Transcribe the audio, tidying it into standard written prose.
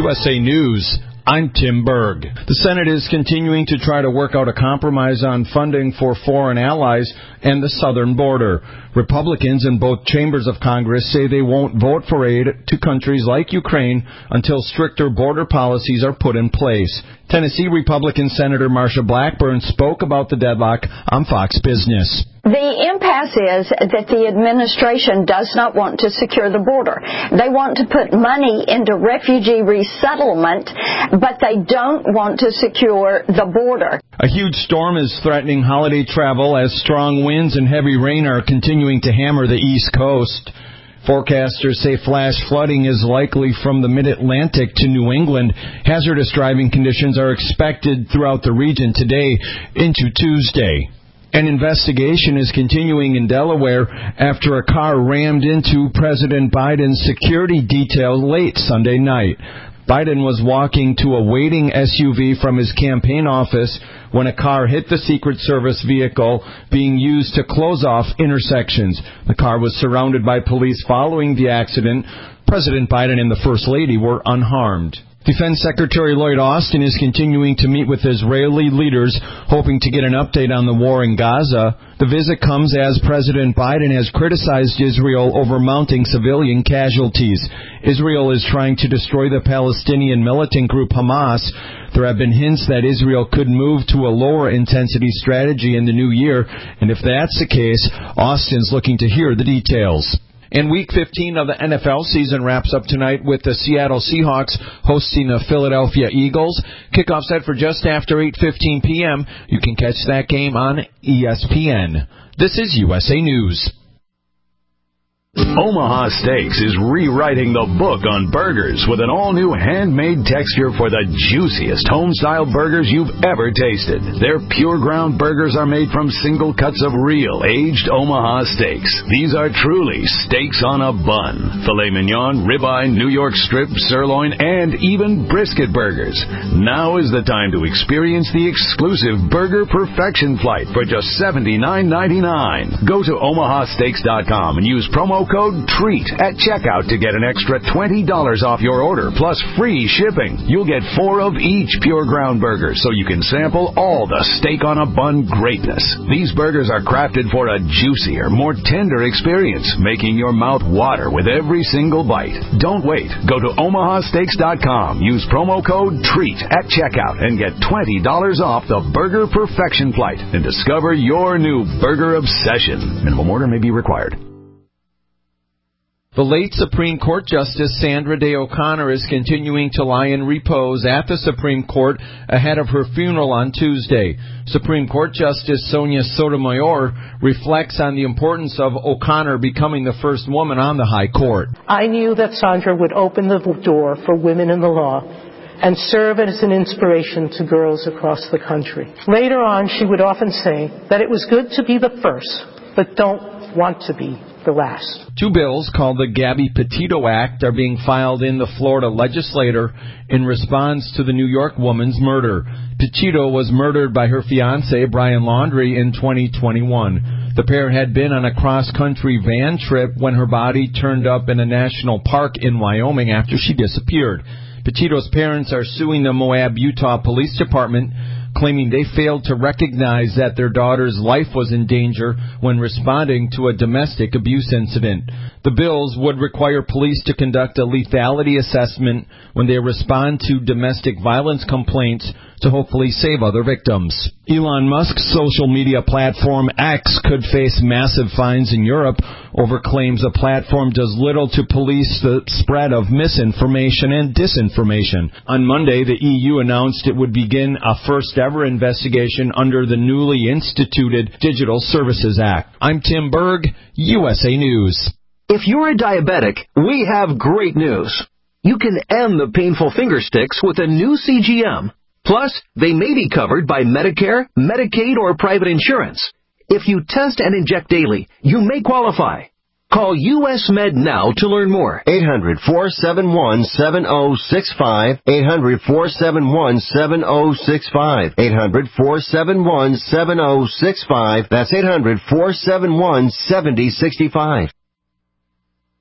USA News, I'm Tim Berg. The Senate is continuing to try to work out a compromise on funding for foreign allies and the southern border. Republicans in both chambers of Congress say they won't vote for aid to countries like Ukraine until stricter border policies are put in place. Tennessee Republican Senator Marsha Blackburn spoke about the deadlock on Fox Business. The impasse is that the administration does not want to secure the border. They want to put money into refugee resettlement, but they don't want to secure the border. A huge storm is threatening holiday travel as strong winds and heavy rain are continuing to hammer the East Coast. Forecasters say flash flooding is likely from the mid-Atlantic to New England. Hazardous driving conditions are expected throughout the region today into Tuesday. An investigation is continuing in Delaware after a car rammed into President Biden's security detail late Sunday night. Biden was walking to a waiting SUV from his campaign office when a car hit the Secret Service vehicle being used to close off intersections. The car was surrounded by police following the accident. President Biden and the First Lady were unharmed. Defense Secretary Lloyd Austin is continuing to meet with Israeli leaders, hoping to get an update on the war in Gaza. The visit comes as President Biden has criticized Israel over mounting civilian casualties. Israel is trying to destroy the Palestinian militant group Hamas. There have been hints that Israel could move to a lower intensity strategy in the new year, and if that's the case, Austin's looking to hear the details. And Week 15 of the NFL season wraps up tonight with the Seattle Seahawks hosting the Philadelphia Eagles. Kickoff set for just after 8:15 p.m. You can catch that game on ESPN. This is USA News. Omaha Steaks is rewriting the book on burgers with an all-new handmade texture for the juiciest home-style burgers you've ever tasted. Their pure ground burgers are made from single cuts of real, aged Omaha steaks. These are truly steaks on a bun. Filet mignon, ribeye, New York strip, sirloin, and even brisket burgers. Now is the time to experience the exclusive Burger Perfection Flight for just $79.99. Go to omahasteaks.com and use promo code TREAT at checkout to get an extra $20 off your order, plus free shipping. You'll get 4 of each pure ground burger, so you can sample all the steak on a bun greatness. These burgers are crafted for a juicier, more tender experience, making your mouth water with every single bite. Don't wait. Go to omahasteaks.com. Use promo code TREAT at checkout and get $20 off the Burger Perfection Flight and discover your new burger obsession. Minimum order may be required. The late Supreme Court Justice Sandra Day O'Connor is continuing to lie in repose at the Supreme Court ahead of her funeral on Tuesday. Supreme Court Justice Sonia Sotomayor reflects on the importance of O'Connor becoming the first woman on the High Court. I knew that Sandra would open the door for women in the law and serve as an inspiration to girls across the country. Later on, she would often say that it was good to be the first, but don't want to be the last. 2 bills called the Gabby Petito Act are being filed in the Florida legislature in response to the New York woman's murder. Petito was murdered by her fiancé, Brian Laundrie, in 2021. The pair had been on a cross-country van trip when her body turned up in a national park in Wyoming after she disappeared. Petito's parents are suing the Moab, Utah Police Department, claiming they failed to recognize that their daughter's life was in danger when responding to a domestic abuse incident. The bills would require police to conduct a lethality assessment when they respond to domestic violence complaints to hopefully save other victims. Elon Musk's social media platform X could face massive fines in Europe over claims the platform does little to police the spread of misinformation and disinformation. On Monday, the EU announced it would begin a first-ever investigation under the newly instituted Digital Services Act. I'm Tim Berg, USA News. If you're a diabetic, we have great news. You can end the painful finger sticks with a new CGM. Plus, they may be covered by Medicare, Medicaid, or private insurance. If you test and inject daily, you may qualify. Call US Med now to learn more. 800-471-7065. 800-471-7065. 800-471-7065. That's 800-471-7065.